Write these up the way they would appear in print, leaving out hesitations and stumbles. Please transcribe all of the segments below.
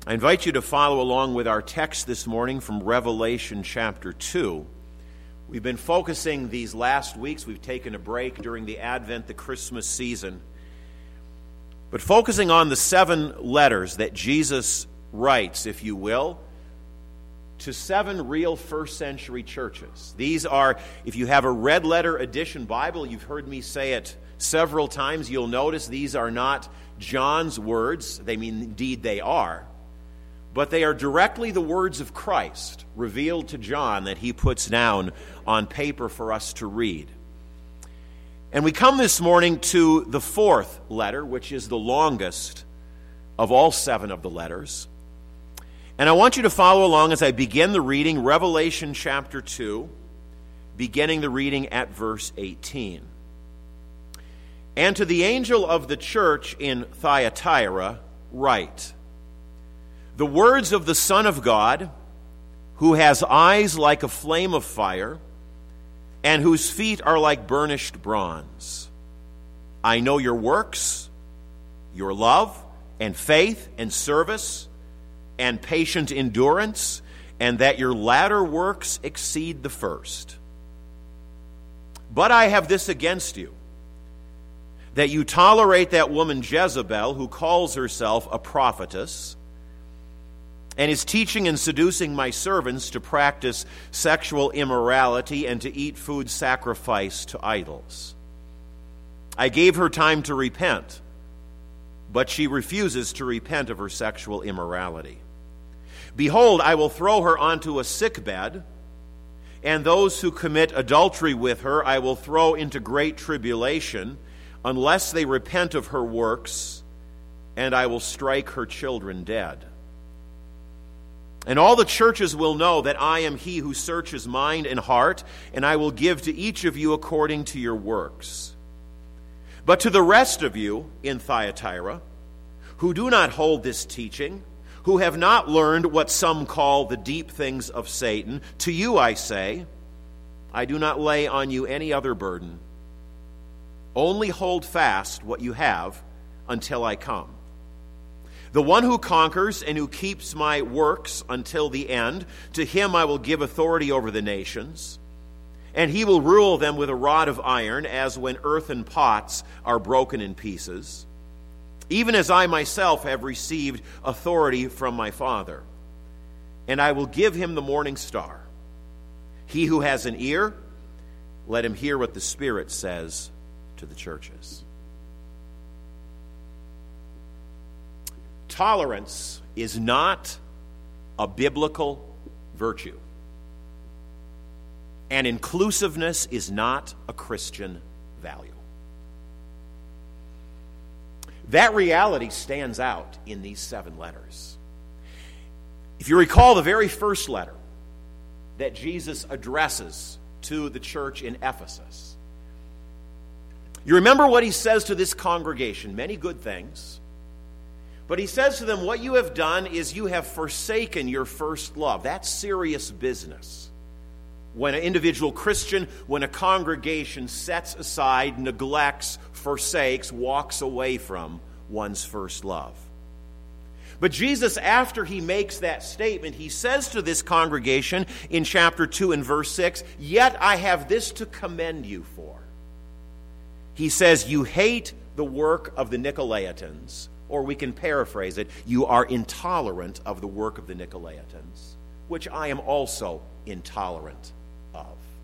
I invite you to follow along with our text this morning from Revelation chapter 2. We've been focusing these last weeks. We've taken a break during the Advent, the Christmas season. But focusing on the 7 letters that Jesus writes, if you will, to 7 real first century churches. These are, if you have a red letter edition Bible, you've heard me say it several times, you'll notice these are not John's words. Indeed they are. But they are directly the words of Christ revealed to John that he puts down on paper for us to read. And we come this morning to the 4th letter, which is the longest of all 7 of the letters. And I want you to follow along as I begin the reading, Revelation chapter 2, beginning the reading at verse 18. And to the angel of the church in Thyatira write, the words of the Son of God, who has eyes like a flame of fire, and whose feet are like burnished bronze. I know your works, your love, and faith, and service, and patient endurance, and that your latter works exceed the first. But I have this against you, that you tolerate that woman Jezebel, who calls herself a prophetess, and is teaching and seducing my servants to practice sexual immorality and to eat food sacrificed to idols. I gave her time to repent, but she refuses to repent of her sexual immorality. Behold, I will throw her onto a sickbed, and those who commit adultery with her I will throw into great tribulation, unless they repent of her works, and I will strike her children dead. And all the churches will know that I am he who searches mind and heart, and I will give to each of you according to your works. But to the rest of you in Thyatira, who do not hold this teaching, who have not learned what some call the deep things of Satan, to you I say, I do not lay on you any other burden. Only hold fast what you have until I come. The one who conquers and who keeps my works until the end, to him I will give authority over the nations, and he will rule them with a rod of iron, as when earthen pots are broken in pieces, even as I myself have received authority from my Father. And I will give him the morning star. He who has an ear, let him hear what the Spirit says to the churches. Tolerance is not a biblical virtue, and inclusiveness is not a Christian value. That reality stands out in these 7 letters. If you recall the very first letter that Jesus addresses to the church in Ephesus, you remember what he says to this congregation, many good things. But he says to them, what you have done is you have forsaken your first love. That's serious business. When an individual Christian, when a congregation sets aside, neglects, forsakes, walks away from one's first love. But Jesus, after he makes that statement, he says to this congregation in chapter 2 and verse 6, yet I have this to commend you for. He says, you hate the work of the Nicolaitans. Or we can paraphrase it, you are intolerant of the work of the Nicolaitans, which I am also intolerant of.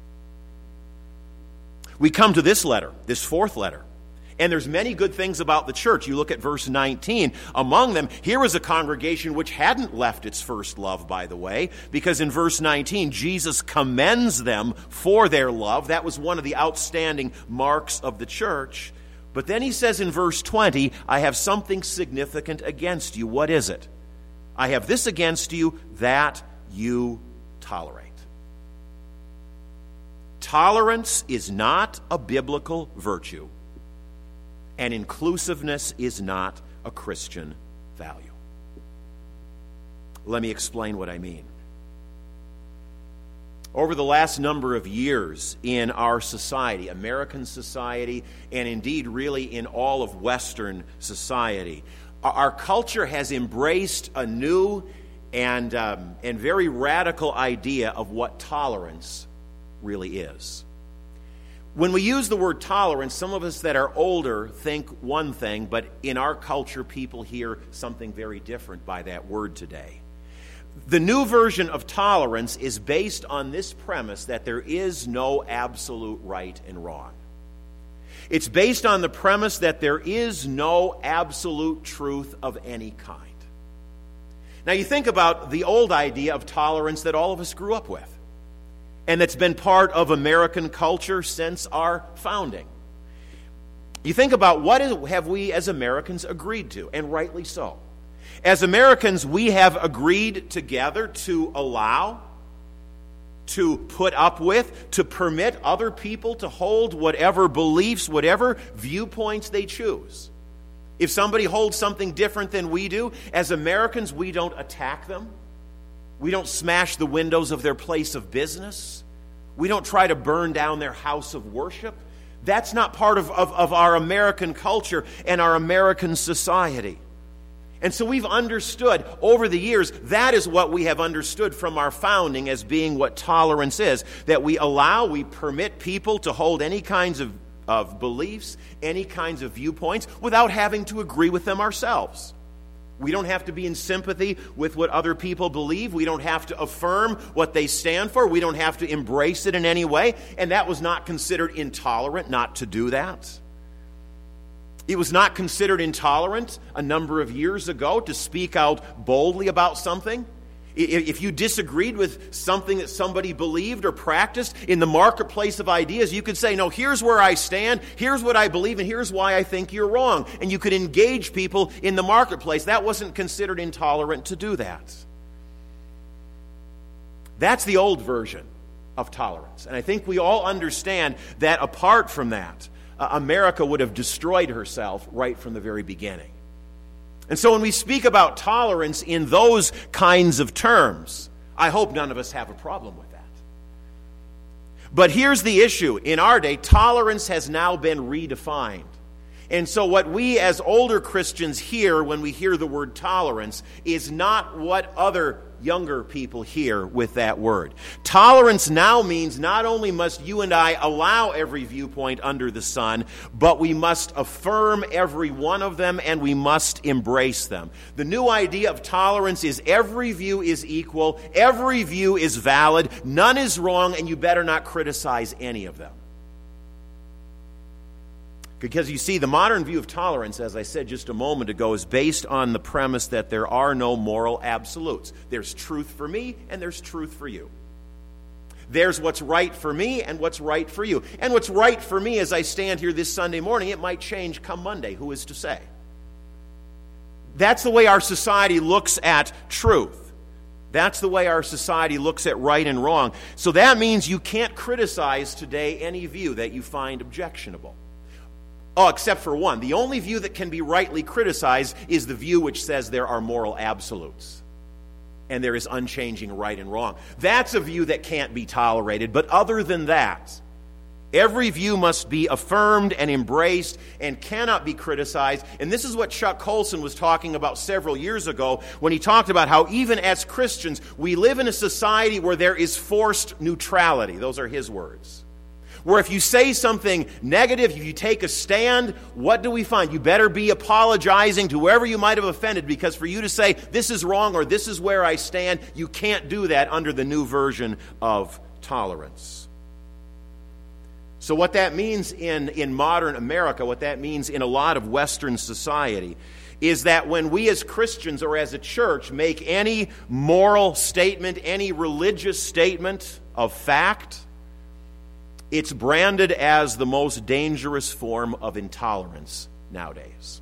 We come to this letter, this 4th letter, and there's many good things about the church. You look at verse 19. Among them, here is a congregation which hadn't left its first love, by the way, because in verse 19, Jesus commends them for their love. That was one of the outstanding marks of the church. But then he says in verse 20, I have something significant against you. What is it? I have this against you, that you tolerate. Tolerance is not a biblical virtue, and inclusiveness is not a Christian value. Let me explain what I mean. Over the last number of years in our society, American society, and indeed really in all of Western society, Our culture has embraced a new and very radical idea of what tolerance really is. When we use the word tolerance, some of us that are older think one thing, but in our culture, people hear something very different by that word today. The new version of tolerance is based on this premise that there is no absolute right and wrong. It's based on the premise that there is no absolute truth of any kind. Now, you think about the old idea of tolerance that all of us grew up with, and that's been part of American culture since our founding. You think about what have we as Americans agreed to, and rightly so. As Americans, we have agreed together to allow, to put up with, to permit other people to hold whatever beliefs, whatever viewpoints they choose. If somebody holds something different than we do, as Americans, we don't attack them. We don't smash the windows of their place of business. We don't try to burn down their house of worship. That's not part of our American culture and our American society. And so we've understood over the years, that is what we have understood from our founding as being what tolerance is. That we permit people to hold any kinds of beliefs, any kinds of viewpoints, without having to agree with them ourselves. We don't have to be in sympathy with what other people believe. We don't have to affirm what they stand for. We don't have to embrace it in any way. And that was not considered intolerant not to do that. It was not considered intolerant a number of years ago to speak out boldly about something. If you disagreed with something that somebody believed or practiced in the marketplace of ideas, you could say, no, here's where I stand, here's what I believe, and here's why I think you're wrong. And you could engage people in the marketplace. That wasn't considered intolerant to do that. That's the old version of tolerance. And I think we all understand that apart from that, America would have destroyed herself right from the very beginning. And so when we speak about tolerance in those kinds of terms, I hope none of us have a problem with that. But here's the issue. In our day, tolerance has now been redefined. And so what we as older Christians hear when we hear the word tolerance is not what other younger people hear with that word. Tolerance now means not only must you and I allow every viewpoint under the sun, but we must affirm every one of them and we must embrace them. The new idea of tolerance is every view is equal, every view is valid, none is wrong, and you better not criticize any of them. Because you see, the modern view of tolerance, as I said just a moment ago, is based on the premise that there are no moral absolutes. There's truth for me and there's truth for you. There's what's right for me and what's right for you. And what's right for me as I stand here this Sunday morning, it might change come Monday. Who is to say? That's the way our society looks at truth. That's the way our society looks at right and wrong. So that means you can't criticize today any view that you find objectionable. Oh, except for one. The only view that can be rightly criticized is the view which says there are moral absolutes. And there is unchanging right and wrong. That's a view that can't be tolerated. But other than that, every view must be affirmed and embraced and cannot be criticized. And this is what Chuck Colson was talking about several years ago when he talked about how even as Christians, we live in a society where there is forced neutrality. Those are his words. Where if you say something negative, if you take a stand, what do we find? You better be apologizing to whoever you might have offended, because for you to say, this is wrong or this is where I stand, you can't do that under the new version of tolerance. So what that means in modern America, what that means in a lot of Western society, is that when we as Christians or as a church make any moral statement, any religious statement of fact, it's branded as the most dangerous form of intolerance nowadays.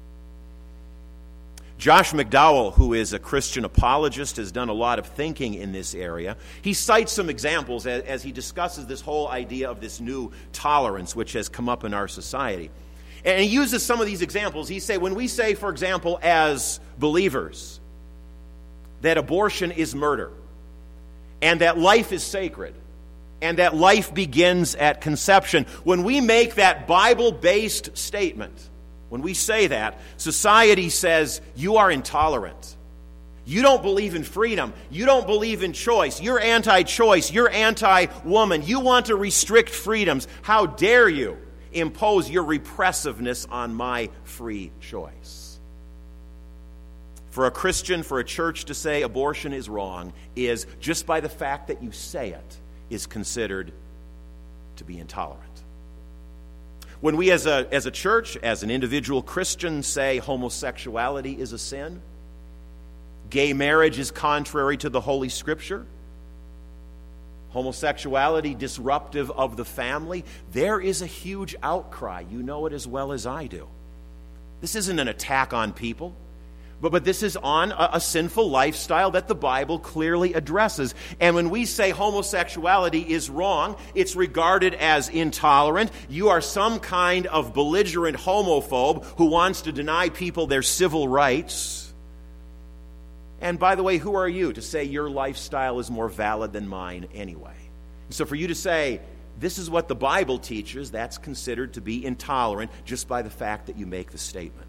Josh McDowell, who is a Christian apologist, has done a lot of thinking in this area. He cites some examples as he discusses this whole idea of this new tolerance which has come up in our society. And he uses some of these examples. He says, when we say, for example, as believers, that abortion is murder, and that life is sacred, and that life begins at conception. When we make that Bible-based statement, When we say that, society says you are intolerant. You don't believe in freedom. You don't believe in choice. You're anti-choice. You're anti-woman. You want to restrict freedoms. How dare you impose your repressiveness on my free choice? For a Christian, for a church to say abortion is wrong is, just by the fact that you say it, is considered to be intolerant. When we as a church, as an individual Christian, say homosexuality is a sin, gay marriage is contrary to the Holy Scripture, homosexuality disruptive of the family, there is a huge outcry. You know it as well as I do. This isn't an attack on people, but this is on a sinful lifestyle that the Bible clearly addresses. And when we say homosexuality is wrong, it's regarded as intolerant. You are some kind of belligerent homophobe who wants to deny people their civil rights. And by the way, who are you to say your lifestyle is more valid than mine anyway? So for you to say, this is what the Bible teaches, that's considered to be intolerant just by the fact that you make the statement.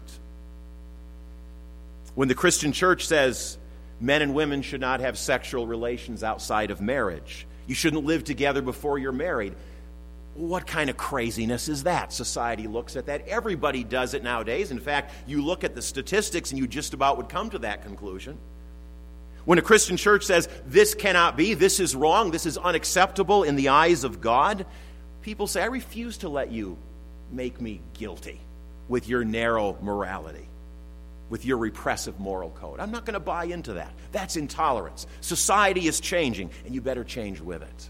When the Christian church says men and women should not have sexual relations outside of marriage, you shouldn't live together before you're married, what kind of craziness is that? Society looks at that. Everybody does it nowadays. In fact, you look at the statistics and you just about would come to that conclusion. When a Christian church says this cannot be, this is wrong, this is unacceptable in the eyes of God, people say, I refuse to let you make me guilty with your narrow morality, with your repressive moral code. I'm not going to buy into that. That's intolerance. Society is changing, and you better change with it.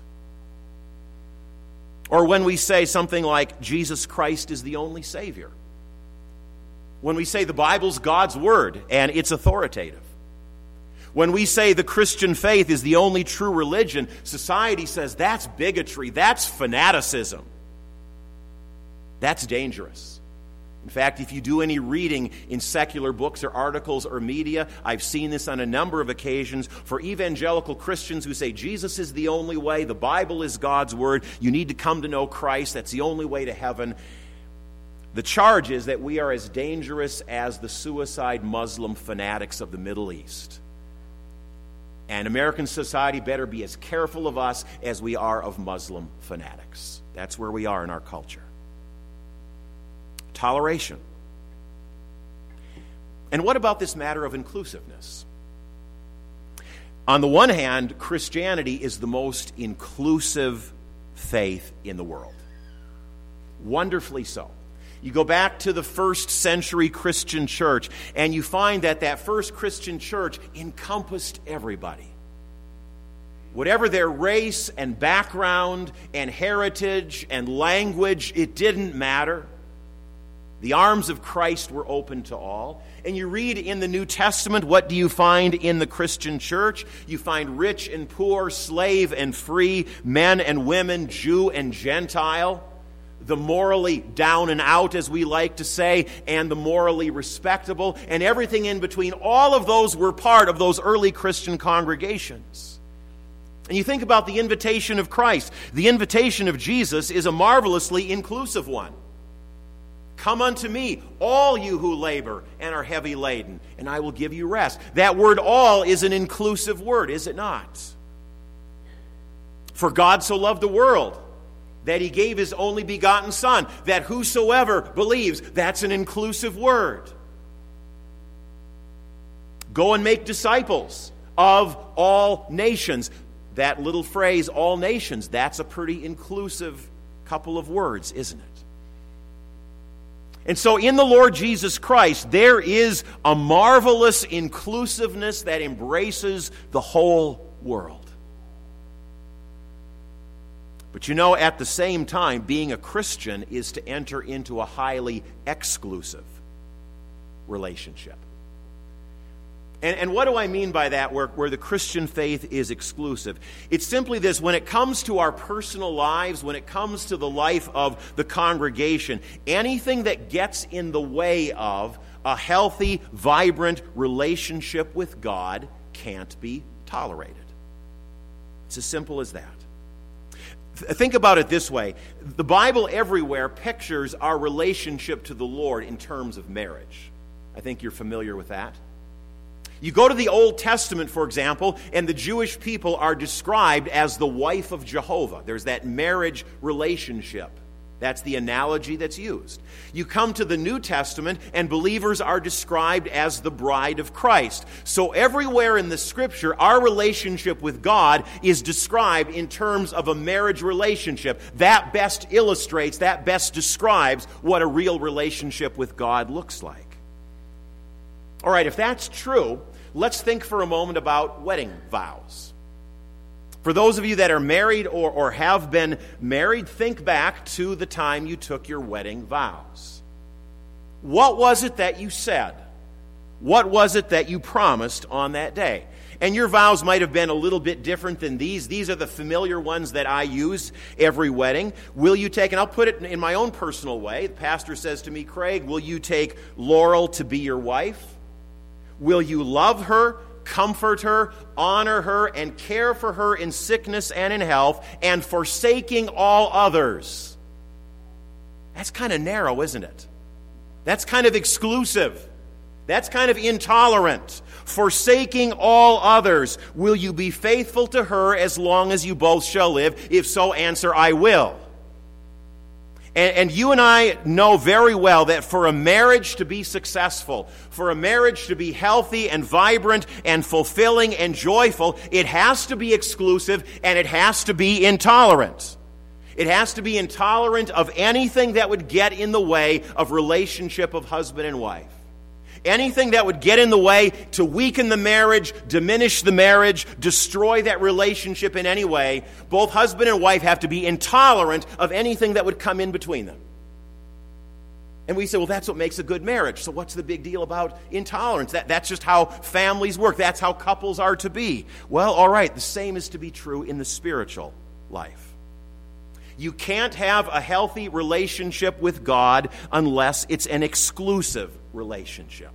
Or when we say something like Jesus Christ is the only Savior. When we say the Bible's God's Word and it's authoritative. When we say the Christian faith is the only true religion, society says that's bigotry, that's fanaticism. That's dangerous. In fact, if you do any reading in secular books or articles or media, I've seen this on a number of occasions, for evangelical Christians who say Jesus is the only way, the Bible is God's Word, you need to come to know Christ, that's the only way to heaven. The charge is that we are as dangerous as the suicide Muslim fanatics of the Middle East. And American society better be as careful of us as we are of Muslim fanatics. That's where we are in our culture. Toleration. And what about this matter of inclusiveness? On the one hand, Christianity is the most inclusive faith in the world. Wonderfully so. You go back to the first century Christian church, and you find that first Christian church encompassed everybody. Whatever their race and background and heritage and language, it didn't matter. The arms of Christ were open to all. And you read in the New Testament, what do you find in the Christian church? You find rich and poor, slave and free, men and women, Jew and Gentile, the morally down and out, as we like to say, and the morally respectable, and everything in between. All of those were part of those early Christian congregations. And you think about the invitation of Christ. The invitation of Jesus is a marvelously inclusive one. Come unto me, all you who labor and are heavy laden, and I will give you rest. That word all is an inclusive word, is it not? For God so loved the world that he gave his only begotten Son, that whosoever believes, that's an inclusive word. Go and make disciples of all nations. That little phrase, all nations, that's a pretty inclusive couple of words, isn't it? And so in the Lord Jesus Christ, there is a marvelous inclusiveness that embraces the whole world. But you know, at the same time, being a Christian is to enter into a highly exclusive relationship. And what do I mean by that, where the Christian faith is exclusive? It's simply this: when it comes to our personal lives, when it comes to the life of the congregation, anything that gets in the way of a healthy, vibrant relationship with God can't be tolerated. It's as simple as that. Think about it this way. The Bible everywhere pictures our relationship to the Lord in terms of marriage. I think you're familiar with that. You go to the Old Testament, for example, and the Jewish people are described as the wife of Jehovah. There's that marriage relationship. That's the analogy that's used. You come to the New Testament, and believers are described as the bride of Christ. So everywhere in the Scripture, our relationship with God is described in terms of a marriage relationship. That best illustrates, that best describes what a real relationship with God looks like. All right, if that's true, let's think for a moment about wedding vows. For those of you that are married or have been married, think back to the time you took your wedding vows. What was it that you said? What was it that you promised on that day? And your vows might have been a little bit different than these. These are the familiar ones that I use every wedding. Will you take, and I'll put it in my own personal way. The pastor says to me, Craig, will you take Laurel to be your wife? Will you love her, comfort her, honor her, and care for her in sickness and in health, and forsaking all others? That's kind of narrow, isn't it? That's kind of exclusive. That's kind of intolerant. Forsaking all others. Will you be faithful to her as long as you both shall live? If so, answer, I will. And you and I know very well that for a marriage to be successful, for a marriage to be healthy and vibrant and fulfilling and joyful, it has to be exclusive and it has to be intolerant. It has to be intolerant of anything that would get in the way of relationship of husband and wife. Anything that would get in the way to weaken the marriage, diminish the marriage, destroy that relationship in any way, both husband and wife have to be intolerant of anything that would come in between them. And we say, well, that's what makes a good marriage. So what's the big deal about intolerance? That's just how families work. That's how couples are to be. Well, all right, the same is to be true in the spiritual life. You can't have a healthy relationship with God unless it's an exclusive relationship.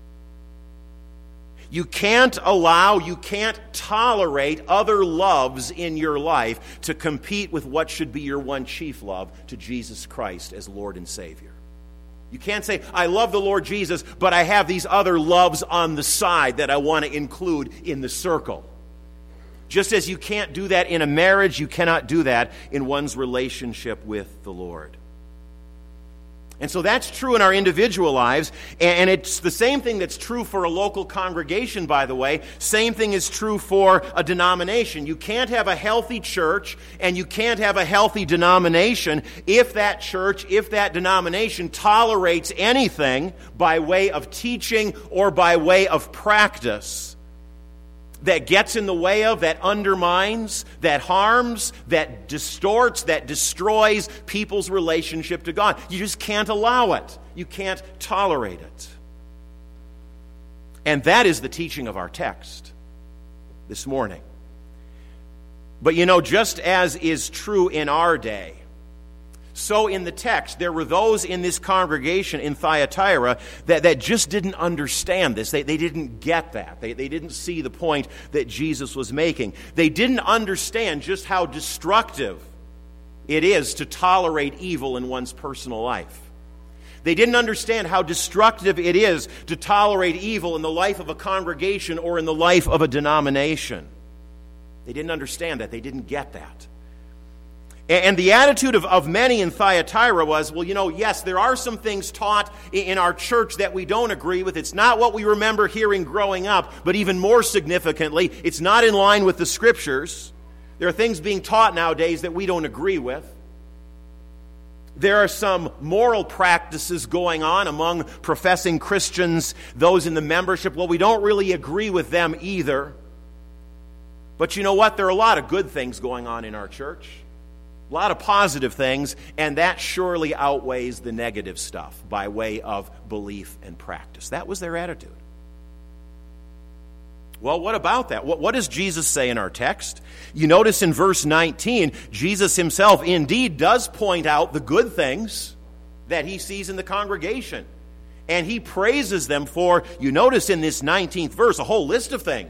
You can't tolerate other loves in your life to compete with what should be your one chief love, to Jesus Christ as Lord and Savior. You can't say, I love the Lord Jesus, but I have these other loves on the side that I want to include in the circle. Just as you can't do that in a marriage, you cannot do that in one's relationship with the Lord. And so that's true in our individual lives, and it's the same thing that's true for a local congregation, by the way. Same thing is true for a denomination. You can't have a healthy church and you can't have a healthy denomination if that church, if that denomination tolerates anything by way of teaching or by way of practice that gets in the way of, that undermines, that harms, that distorts, that destroys people's relationship to God. You just can't allow it. You can't tolerate it. And that is the teaching of our text this morning. But you know, just as is true in our day, so in the text, there were those in this congregation in Thyatira that just didn't understand this. They didn't get that. They didn't see the point that Jesus was making. They didn't understand just how destructive it is to tolerate evil in one's personal life. They didn't understand how destructive it is to tolerate evil in the life of a congregation or in the life of a denomination. They didn't understand that. They didn't get that. And the attitude of many in Thyatira was, well, you know, yes, there are some things taught in our church that we don't agree with. It's not what we remember hearing growing up, but even more significantly, it's not in line with the Scriptures. There are things being taught nowadays that we don't agree with. There are some moral practices going on among professing Christians, those in the membership. Well, we don't really agree with them either. But you know what? There are a lot of good things going on in our church. A lot of positive things, and that surely outweighs the negative stuff by way of belief and practice. That was their attitude. Well, what about that? What does Jesus say in our text? You notice in verse 19, Jesus himself indeed does point out the good things that he sees in the congregation. And he praises them for, you notice in this 19th verse, a whole list of things.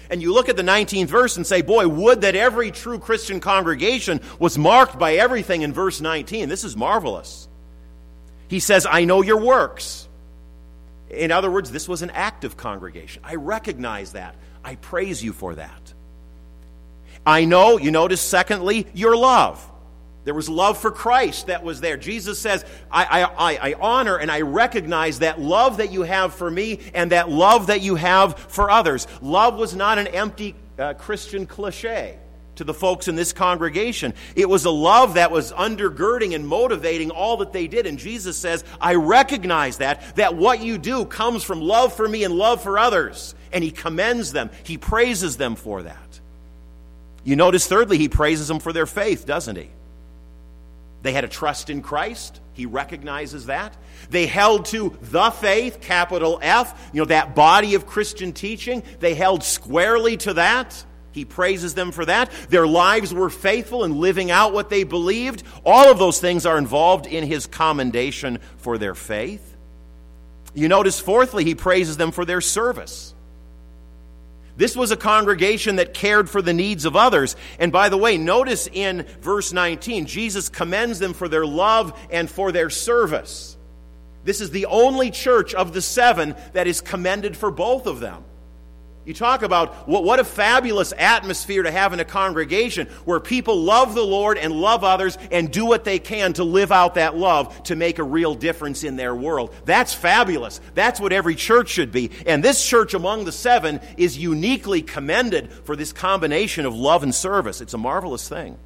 And you look at the 19th verse and say, boy, would that every true Christian congregation was marked by everything in verse 19. This is marvelous. He says, I know your works. In other words, this was an active congregation. I recognize that. I praise you for that. I know, you notice, secondly, your love. There was love for Christ that was there. Jesus says, I honor and I recognize that love that you have for me and that love that you have for others. Love was not an empty Christian cliche to the folks in this congregation. It was a love that was undergirding and motivating all that they did. And Jesus says, I recognize that what you do comes from love for me and love for others. And he commends them. He praises them for that. You notice, thirdly, he praises them for their faith, doesn't he? They had a trust in Christ. He recognizes that. They held to the faith, capital F, that body of Christian teaching. They held squarely to that. He praises them for that. Their lives were faithful in living out what they believed. All of those things are involved in his commendation for their faith. You notice, fourthly, he praises them for their service. This was a congregation that cared for the needs of others. And by the way, notice in verse 19, Jesus commends them for their love and for their service. This is the only church of the 7 that is commended for both of them. You talk about what a fabulous atmosphere to have in a congregation where people love the Lord and love others and do what they can to live out that love to make a real difference in their world. That's fabulous. That's what every church should be. And this church among the 7 is uniquely commended for this combination of love and service. It's a marvelous thing.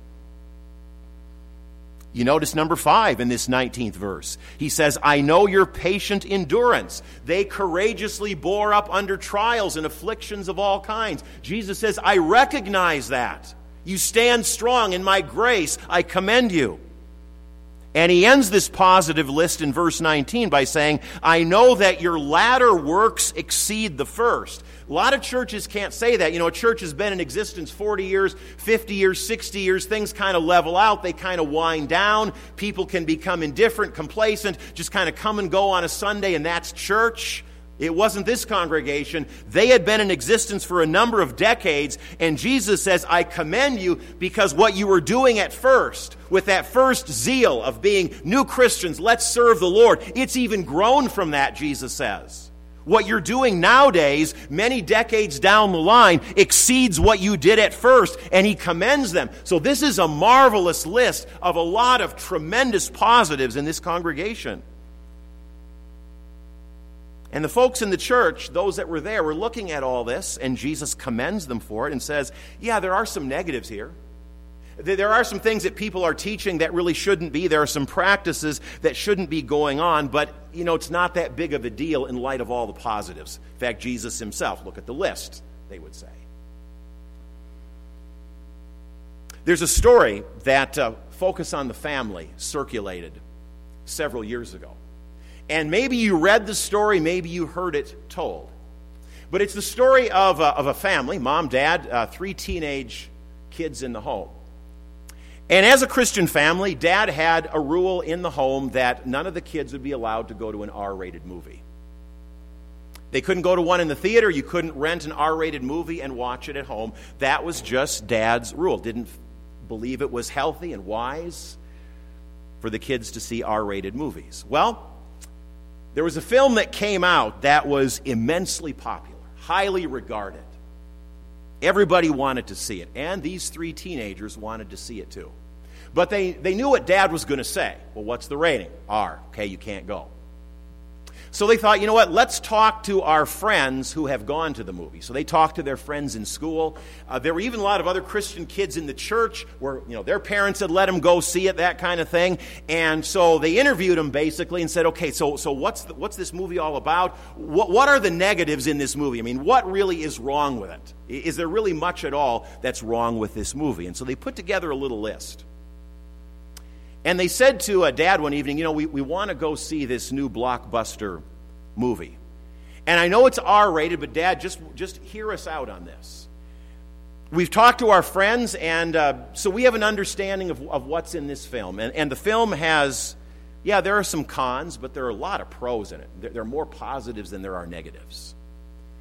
You notice number 5 in this 19th verse. He says, I know your patient endurance. They courageously bore up under trials and afflictions of all kinds. Jesus says, I recognize that. You stand strong in my grace. I commend you. And he ends this positive list in verse 19 by saying, I know that your latter works exceed the first. A lot of churches can't say that. A church has been in existence 40 years, 50 years, 60 years. Things kind of level out. They kind of wind down. People can become indifferent, complacent, just kind of come and go on a Sunday, and that's church. It wasn't this congregation. They had been in existence for a number of decades, and Jesus says, I commend you because what you were doing at first, with that first zeal of being new Christians, let's serve the Lord, it's even grown from that, Jesus says. What you're doing nowadays, many decades down the line, exceeds what you did at first, and he commends them. So this is a marvelous list of a lot of tremendous positives in this congregation. And the folks in the church, those that were there, were looking at all this, and Jesus commends them for it and says, yeah, there are some negatives here. There are some things that people are teaching that really shouldn't be. There are some practices that shouldn't be going on, but, it's not that big of a deal in light of all the positives. In fact, Jesus himself, look at the list, they would say. There's a story that Focus on the Family circulated several years ago. And maybe you read the story, maybe you heard it told. But it's the story of a family, mom, dad, 3 teenage kids in the home. And as a Christian family, Dad had a rule in the home that none of the kids would be allowed to go to an R-rated movie. They couldn't go to one in the theater. You couldn't rent an R-rated movie and watch it at home. That was just Dad's rule. Didn't believe it was healthy and wise for the kids to see R-rated movies. Well, there was a film that came out that was immensely popular, highly regarded. Everybody wanted to see it, and these 3 teenagers wanted to see it too. But they knew what Dad was going to say. Well, what's the rating? R. Okay, you can't go. So they thought, you know what, let's talk to our friends who have gone to the movie. So they talked to their friends in school. There were even a lot of other Christian kids in the church where, their parents had let them go see it, that kind of thing. And so they interviewed them basically and said, okay, so what's this movie all about? What are the negatives in this movie? I mean, what really is wrong with it? Is there really much at all that's wrong with this movie? And so they put together a little list. And they said to Dad one evening, we want to go see this new blockbuster movie. And I know it's R-rated, but Dad, just hear us out on this. We've talked to our friends, and so we have an understanding of what's in this film. And the film has, there are some cons, but there are a lot of pros in it. There are more positives than there are negatives.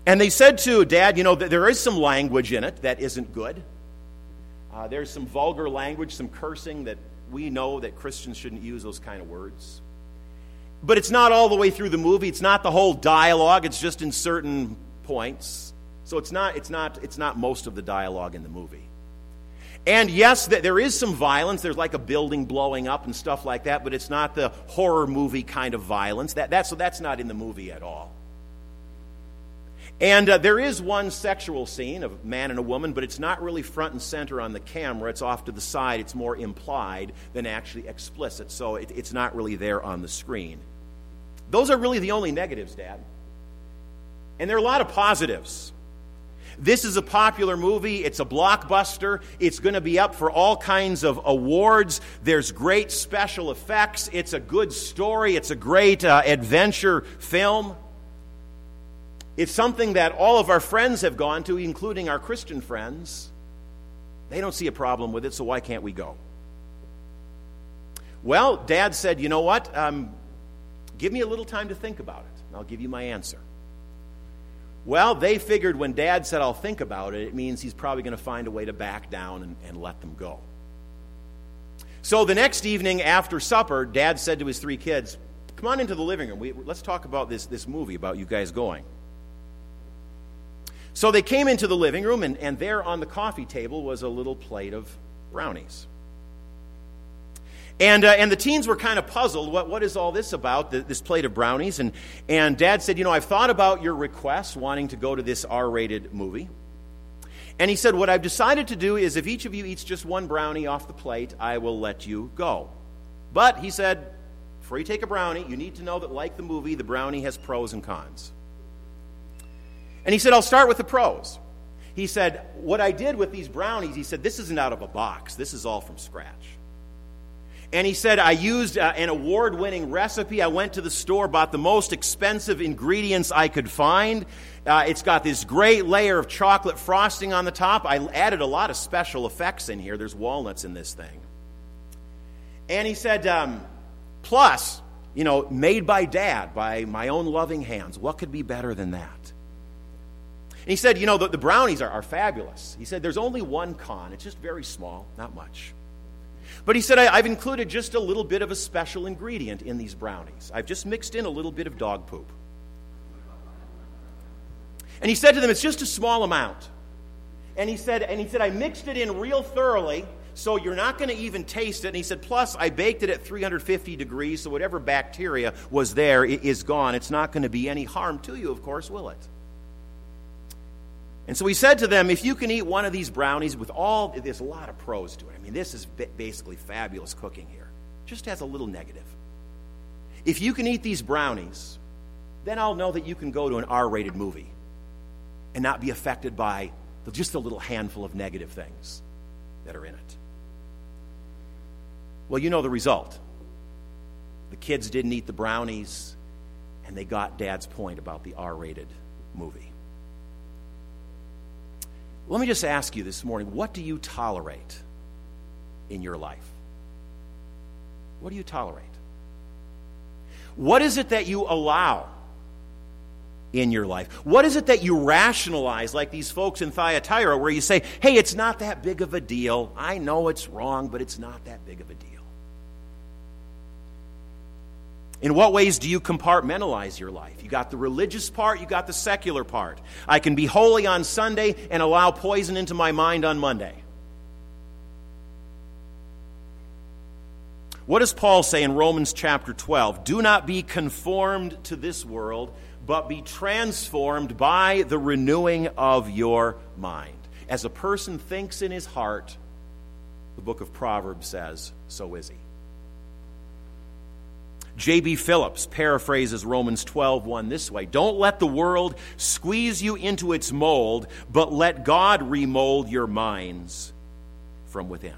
And they said to Dad, there is some language in it that isn't good. There's some vulgar language, some cursing that we know that Christians shouldn't use those kind of words. But it's not all the way through the movie. It's not the whole dialogue. It's just in certain points. So it's not most of the dialogue in the movie. And yes, there is some violence. There's like a building blowing up and stuff like that, but it's not the horror movie kind of violence. That's not in the movie at all. And there is one sexual scene of a man and a woman, but it's not really front and center on the camera. It's off to the side. It's more implied than actually explicit, so it's not really there on the screen. Those are really the only negatives, Dad. And there are a lot of positives. This is a popular movie. It's a blockbuster. It's going to be up for all kinds of awards. There's great special effects. It's a good story. It's a great adventure film. It's something that all of our friends have gone to, including our Christian friends. They don't see a problem with it, so why can't we go? Well, Dad said, you know what? Give me a little time to think about it, and I'll give you my answer. Well, they figured when Dad said, I'll think about it, it means he's probably going to find a way to back down and let them go. So the next evening after supper, Dad said to his 3 kids, come on into the living room. Let's talk about this movie, about you guys going. So they came into the living room, and there on the coffee table was a little plate of brownies. And the teens were kind of puzzled. What is all this about, this plate of brownies? And Dad said, I've thought about your request, wanting to go to this R-rated movie. And he said, what I've decided to do is if each of you eats just one brownie off the plate, I will let you go. But, he said, before you take a brownie, you need to know that like the movie, the brownie has pros and cons. And he said, I'll start with the pros. He said, what I did with these brownies, he said, this isn't out of a box. This is all from scratch. And he said, I used an award-winning recipe. I went to the store, bought the most expensive ingredients I could find. It's got this great layer of chocolate frosting on the top. I added a lot of special effects in here. There's walnuts in this thing. And he said, plus, made by Dad, by my own loving hands. What could be better than that? And he said, the brownies are fabulous. He said, there's only one con. It's just very small, not much. But he said, I've included just a little bit of a special ingredient in these brownies. I've just mixed in a little bit of dog poop. And he said to them, it's just a small amount. And he said, I mixed it in real thoroughly, so you're not going to even taste it. And he said, plus, I baked it at 350 degrees, so whatever bacteria was there is gone. It's not going to be any harm to you, of course, will it? And so he said to them, if you can eat one of these brownies there's a lot of pros to it. I mean, this is basically fabulous cooking here. Just has a little negative. If you can eat these brownies, then I'll know that you can go to an R-rated movie and not be affected by just a little handful of negative things that are in it. Well, you know the result. The kids didn't eat the brownies, and they got Dad's point about the R-rated movie. Let me just ask you this morning, what do you tolerate in your life? What do you tolerate? What is it that you allow in your life? What is it that you rationalize, like these folks in Thyatira, where you say, hey, it's not that big of a deal. I know it's wrong, but it's not that big of a deal. In what ways do you compartmentalize your life? You got the religious part, you got the secular part. I can be holy on Sunday and allow poison into my mind on Monday. What does Paul say in Romans chapter 12? Do not be conformed to this world, but be transformed by the renewing of your mind. As a person thinks in his heart, the book of Proverbs says, so is he. J.B. Phillips paraphrases Romans 12:1 this way: don't let the world squeeze you into its mold, but let God remold your minds from within.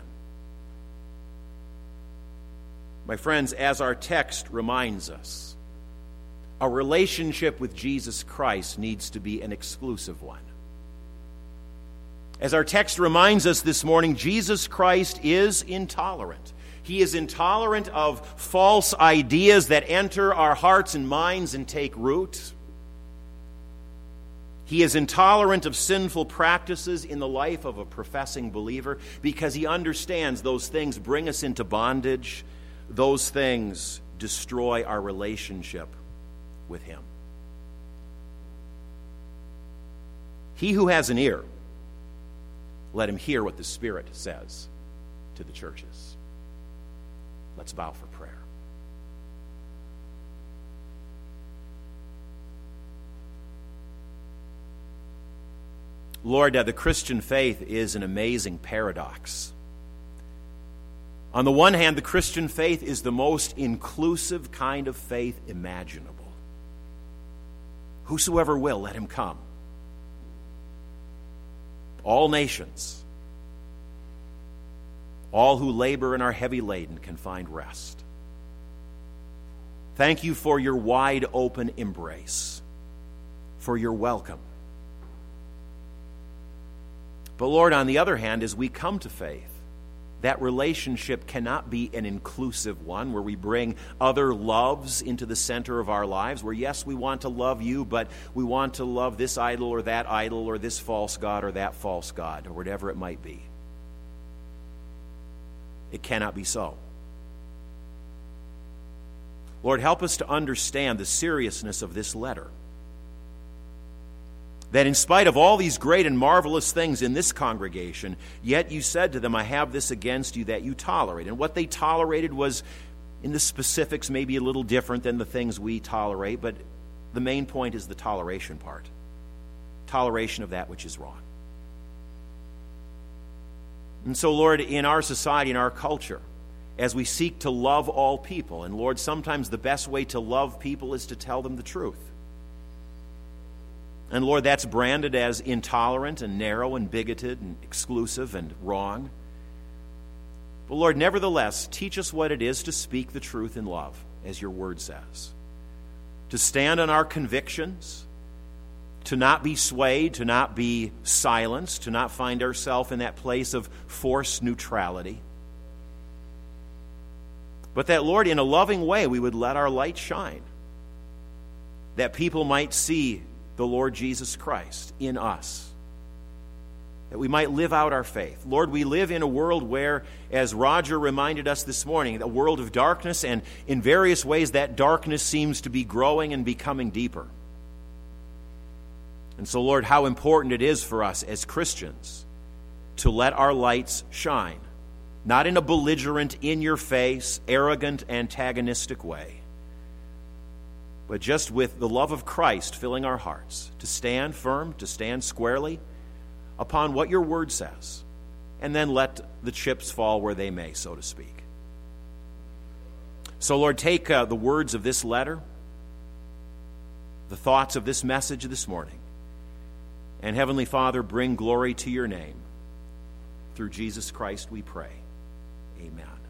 My friends, as our text reminds us, our relationship with Jesus Christ needs to be an exclusive one. As our text reminds us this morning, Jesus Christ is intolerant. He is intolerant of false ideas that enter our hearts and minds and take root. He is intolerant of sinful practices in the life of a professing believer because he understands those things bring us into bondage. Those things destroy our relationship with him. He who has an ear, let him hear what the Spirit says to the churches. Let's bow for prayer. Lord, the Christian faith is an amazing paradox. On the one hand, the Christian faith is the most inclusive kind of faith imaginable. Whosoever will, let him come. All nations, all who labor and are heavy laden can find rest. Thank you for your wide open embrace, for your welcome. But Lord, on the other hand, as we come to faith, that relationship cannot be an inclusive one where we bring other loves into the center of our lives, where yes, we want to love you, but we want to love this idol or this false god or that false god or whatever it might be. It cannot be so. Lord, help us to understand the seriousness of this letter. That in spite of all these great and marvelous things in this congregation, yet you said to them, I have this against you that you tolerate. And what they tolerated was, in the specifics, maybe a little different than the things we tolerate, but the main point is the toleration part. Toleration of that which is wrong. And so, Lord, in our society, in our culture, as we seek to love all people, and Lord, sometimes the best way to love people is to tell them the truth. And Lord, that's branded as intolerant and narrow and bigoted and exclusive and wrong. But Lord, nevertheless, teach us what it is to speak the truth in love, as your word says. To stand on our convictions, to not be swayed, to not be silenced, to not find ourselves in that place of forced neutrality. But that, Lord, in a loving way, we would let our light shine, that people might see the Lord Jesus Christ in us, that we might live out our faith. Lord, we live in a world where, as Roger reminded us this morning, a world of darkness, and in various ways that darkness seems to be growing and becoming deeper. And so, Lord, how important it is for us as Christians to let our lights shine, not in a belligerent, in-your-face, arrogant, antagonistic way, but just with the love of Christ filling our hearts, to stand firm, to stand squarely upon what your word says, and then let the chips fall where they may, so to speak. So, Lord, take the words of this letter, the thoughts of this message this morning, and Heavenly Father, bring glory to your name. Through Jesus Christ we pray. Amen.